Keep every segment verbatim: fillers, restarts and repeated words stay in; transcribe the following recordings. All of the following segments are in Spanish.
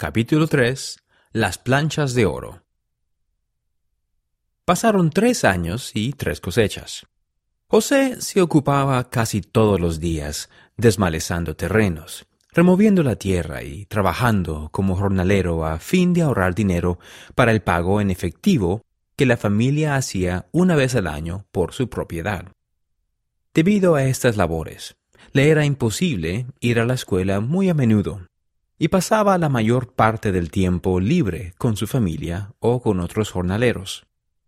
Capítulo tres. Las planchas de oro. Pasaron tres años y tres cosechas. José se ocupaba casi todos los días desmalezando terrenos, removiendo la tierra y trabajando como jornalero a fin de ahorrar dinero para el pago en efectivo que la familia hacía una vez al año por su propiedad. Debido a estas labores, le era imposible ir a la escuela muy a menudo, y pasaba la mayor parte del tiempo libre con su familia o con otros jornaleros.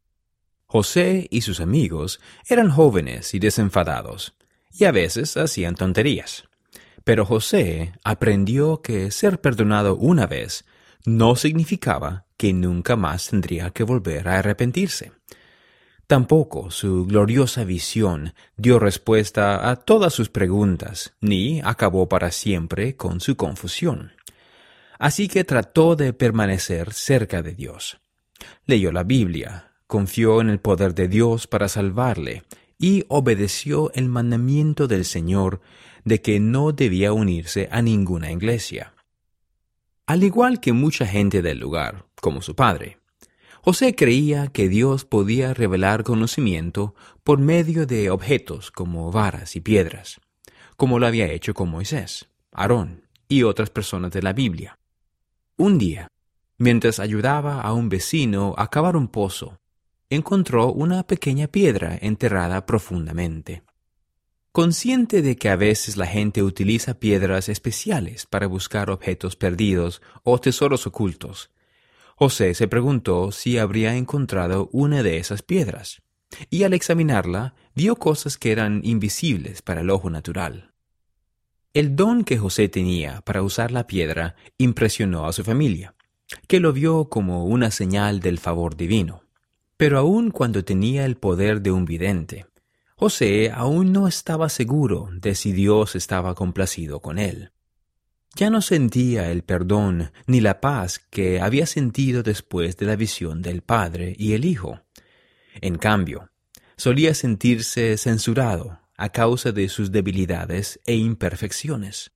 José y sus amigos eran jóvenes y desenfadados, y a veces hacían tonterías. Pero José aprendió que ser perdonado una vez no significaba que nunca más tendría que volver a arrepentirse. Tampoco su gloriosa visión dio respuesta a todas sus preguntas, ni acabó para siempre con su confusión. Así que trató de permanecer cerca de Dios. Leyó la Biblia, confió en el poder de Dios para salvarle y obedeció el mandamiento del Señor de que no debía unirse a ninguna iglesia. Al igual que mucha gente del lugar, como su padre, José creía que Dios podía revelar conocimiento por medio de objetos como varas y piedras, como lo había hecho con Moisés, Aarón y otras personas de la Biblia. Un día, mientras ayudaba a un vecino a cavar un pozo, encontró una pequeña piedra enterrada profundamente. Consciente de que a veces la gente utiliza piedras especiales para buscar objetos perdidos o tesoros ocultos, José se preguntó si habría encontrado una de esas piedras, y al examinarla vio cosas que eran invisibles para el ojo natural. El don que José tenía para usar la piedra impresionó a su familia, que lo vio como una señal del favor divino. Pero aun cuando tenía el poder de un vidente, José aún no estaba seguro de si Dios estaba complacido con él. Ya no sentía el perdón ni la paz que había sentido después de la visión del Padre y el Hijo. En cambio, solía sentirse censurado a causa de sus debilidades e imperfecciones.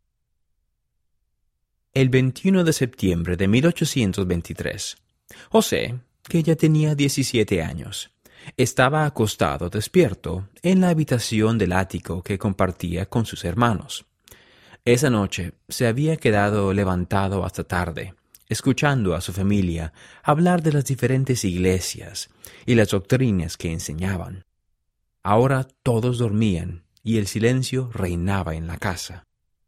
El veintiuno de septiembre de mil ochocientos veintitrés, José, que ya tenía diecisiete años, estaba acostado despierto en la habitación del ático que compartía con sus hermanos. Esa noche se había quedado levantado hasta tarde, escuchando a su familia hablar de las diferentes iglesias y las doctrinas que enseñaban. Ahora todos dormían y el silencio reinaba en la casa.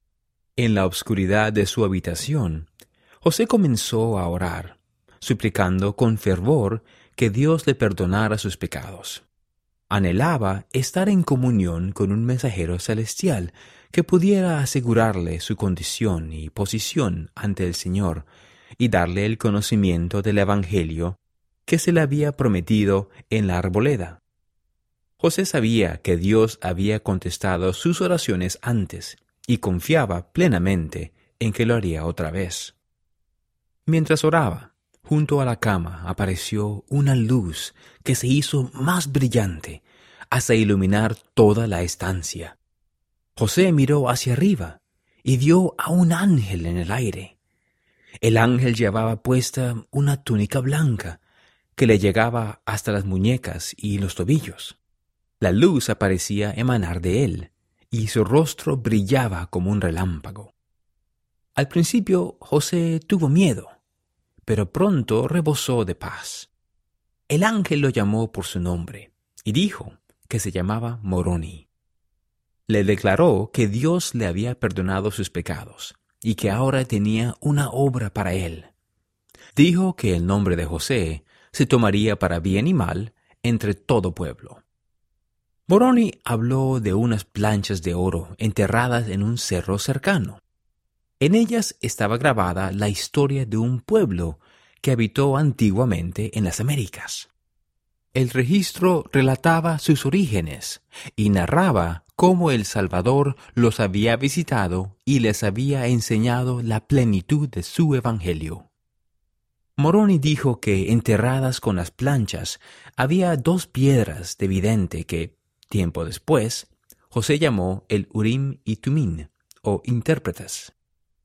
En la oscuridad de su habitación, José comenzó a orar, suplicando con fervor que Dios le perdonara sus pecados. Anhelaba estar en comunión con un mensajero celestial que pudiera asegurarle su condición y posición ante el Señor y darle el conocimiento del Evangelio que se le había prometido en la arboleda. José sabía que Dios había contestado sus oraciones antes y confiaba plenamente en que lo haría otra vez. Mientras oraba, junto a la cama apareció una luz que se hizo más brillante hasta iluminar toda la estancia. José miró hacia arriba y vio a un ángel en el aire. El ángel llevaba puesta una túnica blanca que le llegaba hasta las muñecas y los tobillos. La luz parecía emanar de él, y su rostro brillaba como un relámpago. Al principio José tuvo miedo, pero pronto rebosó de paz. El ángel lo llamó por su nombre y dijo que se llamaba Moroni. Le declaró que Dios le había perdonado sus pecados y que ahora tenía una obra para él. Dijo que el nombre de José se tomaría para bien y mal entre todo pueblo. Moroni habló de unas planchas de oro enterradas en un cerro cercano. En ellas estaba grabada la historia de un pueblo que habitó antiguamente en las Américas. El registro relataba sus orígenes y narraba cómo el Salvador los había visitado y les había enseñado la plenitud de su evangelio. Moroni dijo que enterradas con las planchas había dos piedras de vidente que, tiempo después, José llamó el Urim y Tumim, o intérpretes.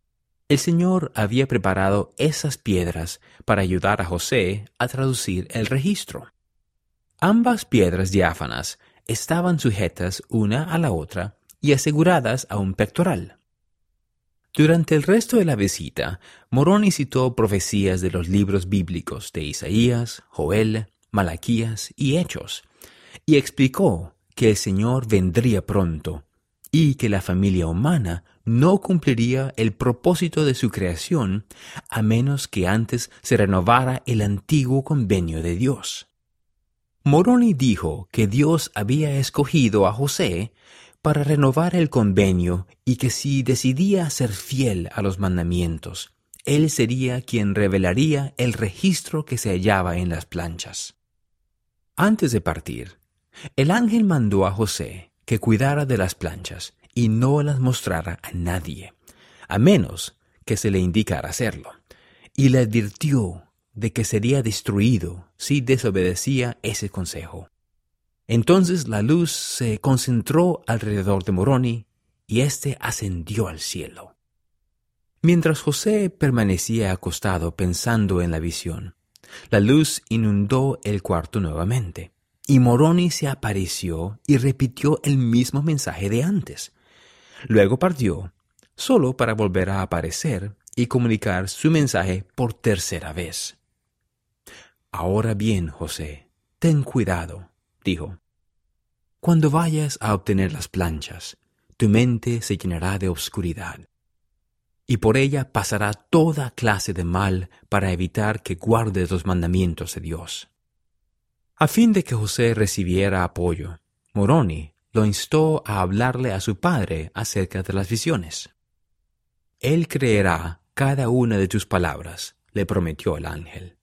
El Señor había preparado esas piedras para ayudar a José a traducir el registro. Ambas piedras diáfanas estaban sujetas una a la otra y aseguradas a un pectoral. Durante el resto de la visita, Moroni citó profecías de los libros bíblicos de Isaías, Joel, Malaquías y Hechos, y explicó que el Señor vendría pronto y que la familia humana no cumpliría el propósito de su creación a menos que antes se renovara el antiguo convenio de Dios. Moroni dijo que Dios había escogido a José para renovar el convenio y que si decidía ser fiel a los mandamientos, él sería quien revelaría el registro que se hallaba en las planchas. Antes de partir, el ángel mandó a José que cuidara de las planchas y no las mostrara a nadie, a menos que se le indicara hacerlo, y le advirtió de que sería destruido si desobedecía ese consejo. Entonces la luz se concentró alrededor de Moroni y éste ascendió al cielo. Mientras José permanecía acostado pensando en la visión, la luz inundó el cuarto nuevamente, y Moroni se apareció y repitió el mismo mensaje de antes. Luego partió, solo para volver a aparecer y comunicar su mensaje por tercera vez. «Ahora bien, José, ten cuidado», dijo. «Cuando vayas a obtener las planchas, tu mente se llenará de obscuridad, y por ella pasará toda clase de mal para evitar que guardes los mandamientos de Dios». A fin de que José recibiera apoyo, Moroni lo instó a hablarle a su padre acerca de las visiones. «Él creerá cada una de tus palabras», le prometió el ángel.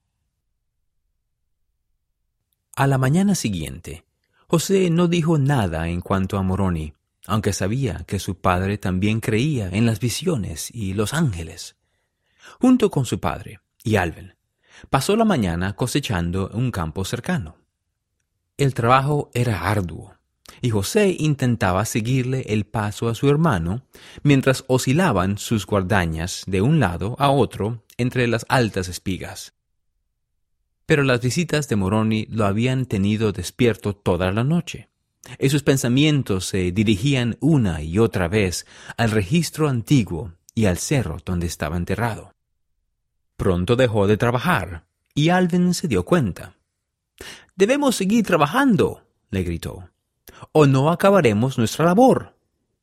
A la mañana siguiente, José no dijo nada en cuanto a Moroni, aunque sabía que su padre también creía en las visiones y los ángeles. Junto con su padre y Alvin, pasó la mañana cosechando un campo cercano. El trabajo era arduo, y José intentaba seguirle el paso a su hermano mientras oscilaban sus guardañas de un lado a otro entre las altas espigas. Pero las visitas de Moroni lo habían tenido despierto toda la noche, y sus pensamientos se dirigían una y otra vez al registro antiguo y al cerro donde estaba enterrado. Pronto dejó de trabajar, y Alvin se dio cuenta. «Debemos seguir trabajando», le gritó, «o no acabaremos nuestra labor».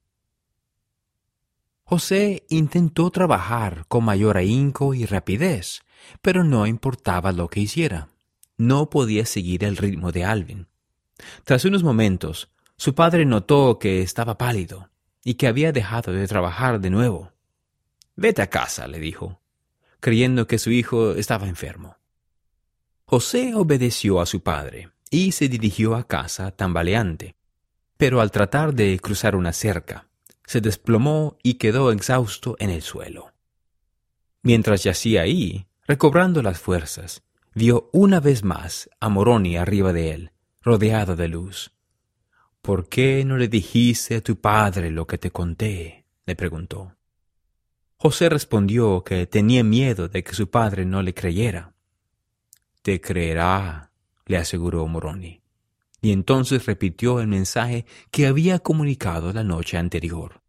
José intentó trabajar con mayor ahínco y rapidez, pero no importaba lo que hiciera. No podía seguir el ritmo de Alvin. Tras unos momentos, su padre notó que estaba pálido y que había dejado de trabajar de nuevo. «Vete a casa», le dijo, creyendo que su hijo estaba enfermo. José obedeció a su padre y se dirigió a casa tambaleante, pero al tratar de cruzar una cerca, se desplomó y quedó exhausto en el suelo. Mientras yacía ahí, recobrando las fuerzas, vio una vez más a Moroni arriba de él, rodeado de luz. «¿Por qué no le dijiste a tu padre lo que te conté?», le preguntó. José respondió que tenía miedo de que su padre no le creyera. «Te creerá», le aseguró Moroni, y entonces repitió el mensaje que había comunicado la noche anterior.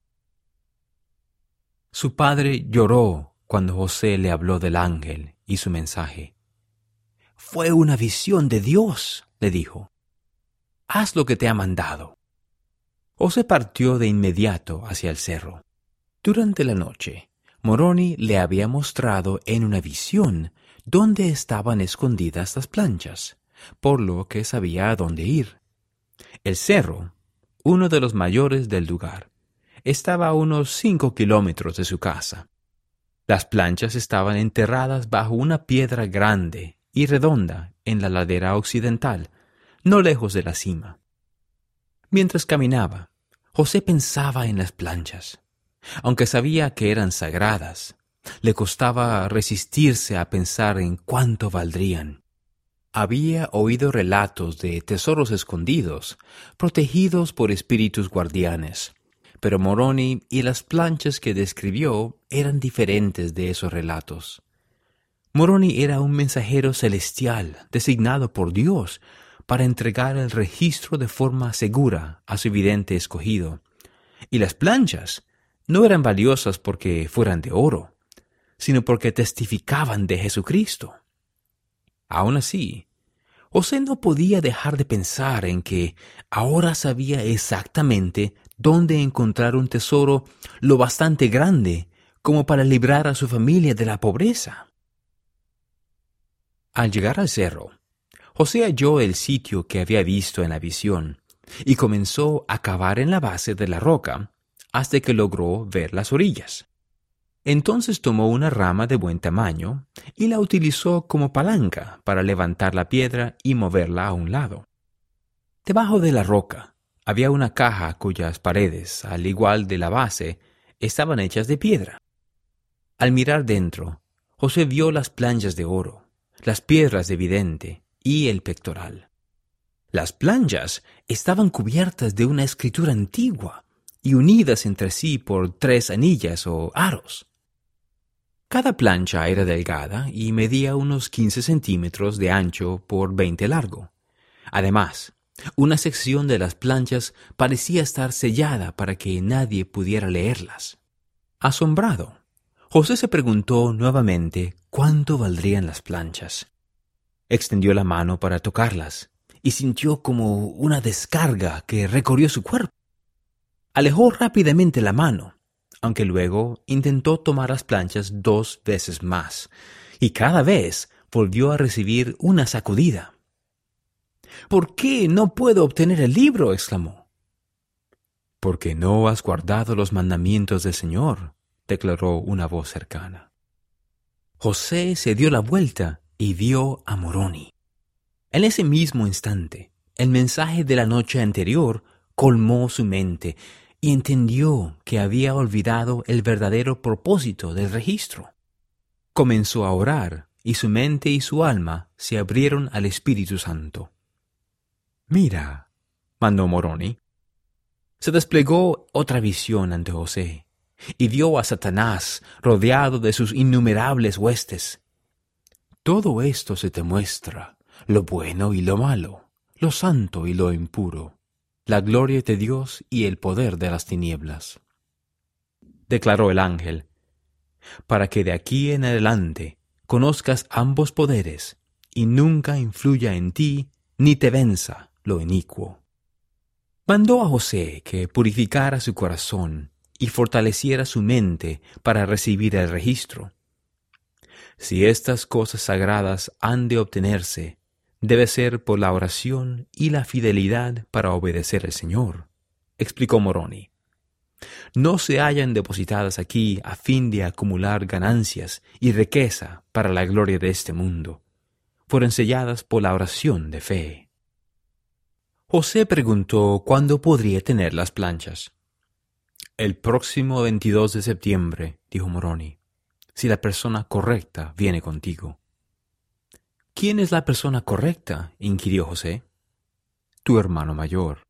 Su padre lloró cuando José le habló del ángel y su mensaje. «Fue una visión de Dios», le dijo. «Haz lo que te ha mandado». José partió de inmediato hacia el cerro. Durante la noche, Moroni le había mostrado en una visión dónde estaban escondidas las planchas, por lo que sabía a dónde ir. El cerro, uno de los mayores del lugar, estaba a unos cinco kilómetros de su casa. Las planchas estaban enterradas bajo una piedra grande y redonda en la ladera occidental, no lejos de la cima. Mientras caminaba, José pensaba en las planchas. Aunque sabía que eran sagradas, le costaba resistirse a pensar en cuánto valdrían. Había oído relatos de tesoros escondidos, protegidos por espíritus guardianes, pero Moroni y las planchas que describió eran diferentes de esos relatos. Moroni era un mensajero celestial designado por Dios para entregar el registro de forma segura a su vidente escogido, y las planchas no eran valiosas porque fueran de oro, sino porque testificaban de Jesucristo. Aún así, José no podía dejar de pensar en que ahora sabía exactamente dónde encontrar un tesoro lo bastante grande como para librar a su familia de la pobreza. Al llegar al cerro, José halló el sitio que había visto en la visión y comenzó a cavar en la base de la roca hasta que logró ver las orillas. Entonces tomó una rama de buen tamaño y la utilizó como palanca para levantar la piedra y moverla a un lado. Debajo de la roca había una caja cuyas paredes, al igual de la base, estaban hechas de piedra. Al mirar dentro, José vio las planchas de oro, las piedras de vidente y el pectoral. Las planchas estaban cubiertas de una escritura antigua y unidas entre sí por tres anillas o aros. Cada plancha era delgada y medía unos quince centímetros de ancho por veinte largo. Además, una sección de las planchas parecía estar sellada para que nadie pudiera leerlas. Asombrado, José se preguntó nuevamente cuánto valdrían las planchas. Extendió la mano para tocarlas y sintió como una descarga que recorrió su cuerpo. Alejó rápidamente la mano, aunque luego intentó tomar las planchas dos veces más, y cada vez volvió a recibir una sacudida. «¿Por qué no puedo obtener el libro?», exclamó. «Porque no has guardado los mandamientos del Señor», declaró una voz cercana. José se dio la vuelta y vio a Moroni. En ese mismo instante, el mensaje de la noche anterior colmó su mente y entendió que había olvidado el verdadero propósito del registro. Comenzó a orar, y su mente y su alma se abrieron al Espíritu Santo. «Mira», mandó Moroni. Se desplegó otra visión ante José, y vio a Satanás rodeado de sus innumerables huestes. «Todo esto se te muestra, lo bueno y lo malo, lo santo y lo impuro, la gloria de Dios y el poder de las tinieblas», declaró el ángel, «para que de aquí en adelante conozcas ambos poderes y nunca influya en ti ni te venza lo inicuo». Mandó a José que purificara su corazón y fortaleciera su mente para recibir el registro. Si estas cosas sagradas han de obtenerse, debe ser por la oración y la fidelidad para obedecer al Señor, explicó Moroni. No se hallan depositadas aquí a fin de acumular ganancias y riqueza para la gloria de este mundo. Fueron selladas por la oración de fe. José preguntó cuándo podría tener las planchas. «El próximo veintidós de septiembre», dijo Moroni, «si la persona correcta viene contigo». «¿Quién es la persona correcta?», inquirió José. «Tu hermano mayor».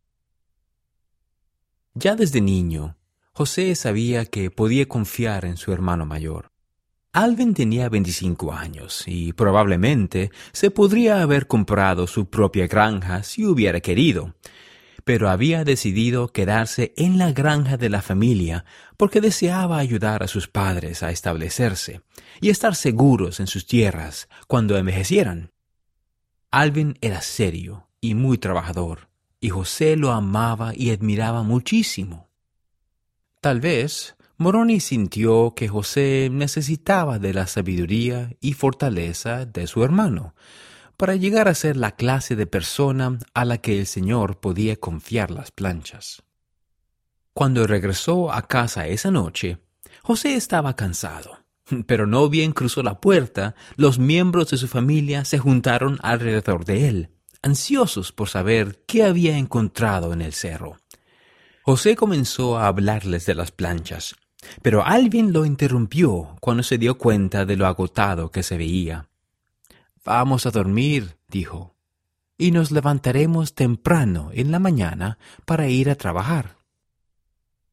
Ya desde niño, José sabía que podía confiar en su hermano mayor. Alvin tenía veinticinco años y probablemente se podría haber comprado su propia granja si hubiera querido, pero había decidido quedarse en la granja de la familia porque deseaba ayudar a sus padres a establecerse y estar seguros en sus tierras cuando envejecieran. Alvin era serio y muy trabajador, y José lo amaba y admiraba muchísimo. Tal vez Moroni sintió que José necesitaba de la sabiduría y fortaleza de su hermano para llegar a ser la clase de persona a la que el Señor podía confiar las planchas. Cuando regresó a casa esa noche, José estaba cansado, pero no bien cruzó la puerta, los miembros de su familia se juntaron alrededor de él, ansiosos por saber qué había encontrado en el cerro. José comenzó a hablarles de las planchas, pero Alvin lo interrumpió cuando se dio cuenta de lo agotado que se veía. «Vamos a dormir», dijo, «y nos levantaremos temprano en la mañana para ir a trabajar».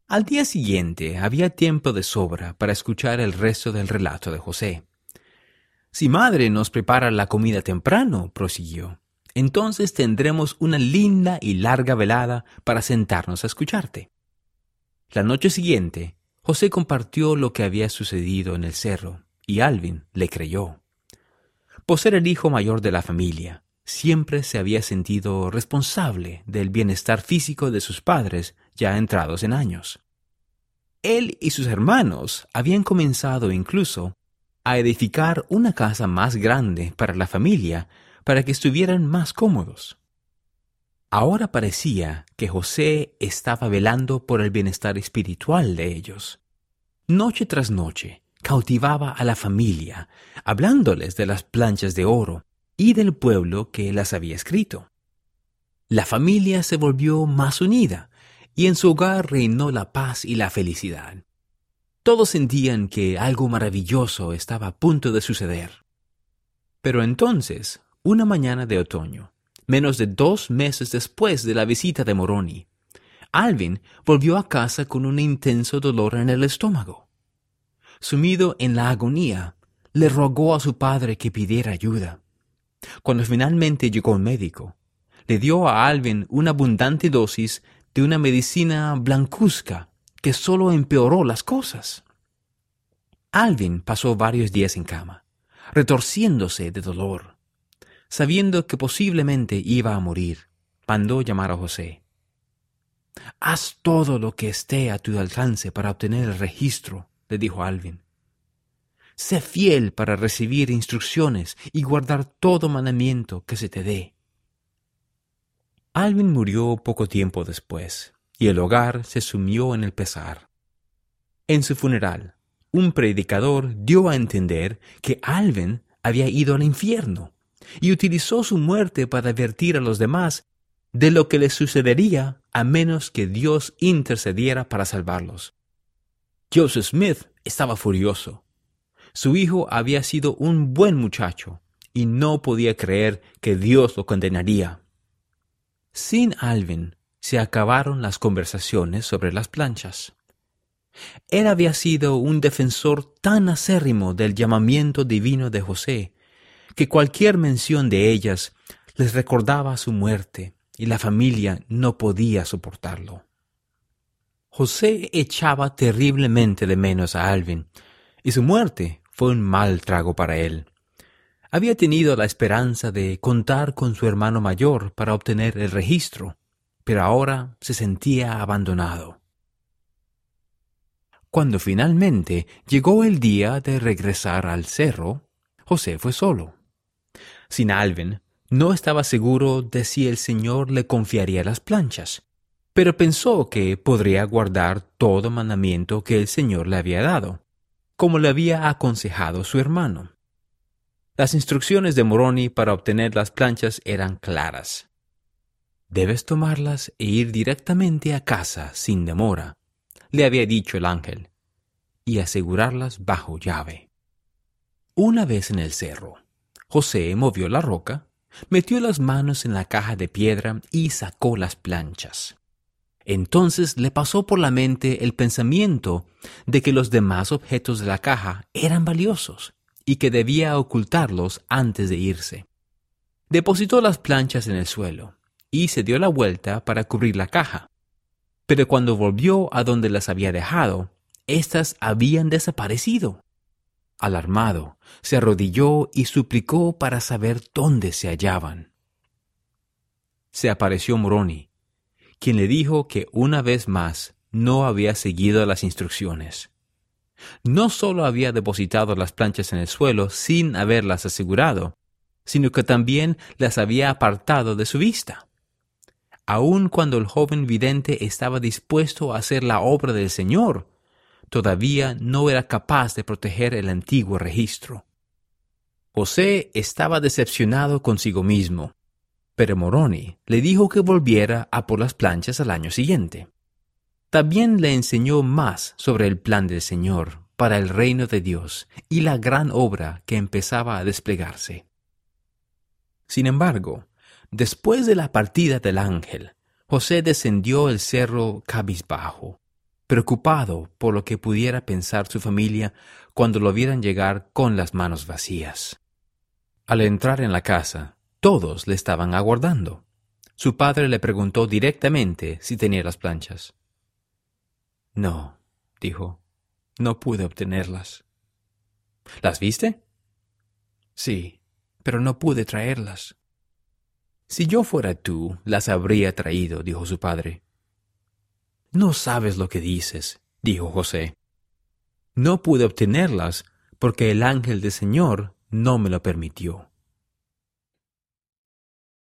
Al día siguiente había tiempo de sobra para escuchar el resto del relato de José. «Si madre nos prepara la comida temprano», prosiguió, «entonces tendremos una linda y larga velada para sentarnos a escucharte». La noche siguiente, José compartió lo que había sucedido en el cerro, y Alvin le creyó. Por ser el hijo mayor de la familia, siempre se había sentido responsable del bienestar físico de sus padres ya entrados en años. Él y sus hermanos habían comenzado incluso a edificar una casa más grande para la familia para que estuvieran más cómodos. Ahora parecía que José estaba velando por el bienestar espiritual de ellos. Noche tras noche cautivaba a la familia, hablándoles de las planchas de oro y del pueblo que las había escrito. La familia se volvió más unida, y en su hogar reinó la paz y la felicidad. Todos sentían que algo maravilloso estaba a punto de suceder. Pero entonces, una mañana de otoño, menos de dos meses después de la visita de Moroni, Alvin volvió a casa con un intenso dolor en el estómago. Sumido en la agonía, le rogó a su padre que pidiera ayuda. Cuando finalmente llegó el médico, le dio a Alvin una abundante dosis de una medicina blancuzca que solo empeoró las cosas. Alvin pasó varios días en cama, retorciéndose de dolor. Sabiendo que posiblemente iba a morir, mandó llamar a José. «Haz todo lo que esté a tu alcance para obtener el registro», le dijo Alvin. «Sé fiel para recibir instrucciones y guardar todo mandamiento que se te dé». Alvin murió poco tiempo después, y el hogar se sumió en el pesar. En su funeral, un predicador dio a entender que Alvin había ido al infierno, y utilizó su muerte para advertir a los demás de lo que les sucedería a menos que Dios intercediera para salvarlos. Joseph Smith estaba furioso. Su hijo había sido un buen muchacho y no podía creer que Dios lo condenaría. Sin Alvin se acabaron las conversaciones sobre las planchas. Él había sido un defensor tan acérrimo del llamamiento divino de José que cualquier mención de ellas les recordaba su muerte y la familia no podía soportarlo. José echaba terriblemente de menos a Alvin, y su muerte fue un mal trago para él. Había tenido la esperanza de contar con su hermano mayor para obtener el registro, pero ahora se sentía abandonado. Cuando finalmente llegó el día de regresar al cerro, José fue solo. Sin Alvin, no estaba seguro de si el Señor le confiaría las planchas, pero pensó que podría guardar todo mandamiento que el Señor le había dado, como le había aconsejado su hermano. Las instrucciones de Moroni para obtener las planchas eran claras. «Debes tomarlas e ir directamente a casa sin demora», le había dicho el ángel, «y asegurarlas bajo llave». Una vez en el cerro, José movió la roca, metió las manos en la caja de piedra y sacó las planchas. Entonces le pasó por la mente el pensamiento de que los demás objetos de la caja eran valiosos y que debía ocultarlos antes de irse. Depositó las planchas en el suelo y se dio la vuelta para cubrir la caja. Pero cuando volvió a donde las había dejado, éstas habían desaparecido. Alarmado, se arrodilló y suplicó para saber dónde se hallaban. Se apareció Moroni, quien le dijo que una vez más no había seguido las instrucciones. No solo había depositado las planchas en el suelo sin haberlas asegurado, sino que también las había apartado de su vista. Aun cuando el joven vidente estaba dispuesto a hacer la obra del Señor, todavía no era capaz de proteger el antiguo registro. José estaba decepcionado consigo mismo, pero Moroni le dijo que volviera a por las planchas al año siguiente. También le enseñó más sobre el plan del Señor para el reino de Dios y la gran obra que empezaba a desplegarse. Sin embargo, después de la partida del ángel, José descendió el cerro cabizbajo, preocupado por lo que pudiera pensar su familia cuando lo vieran llegar con las manos vacías. Al entrar en la casa, todos le estaban aguardando. Su padre le preguntó directamente si tenía las planchas. No, dijo, no pude obtenerlas. ¿Las viste? Sí, pero no pude traerlas. Si yo fuera tú, las habría traído, dijo su padre. No sabes lo que dices, dijo José. No pude obtenerlas porque el ángel del Señor no me lo permitió.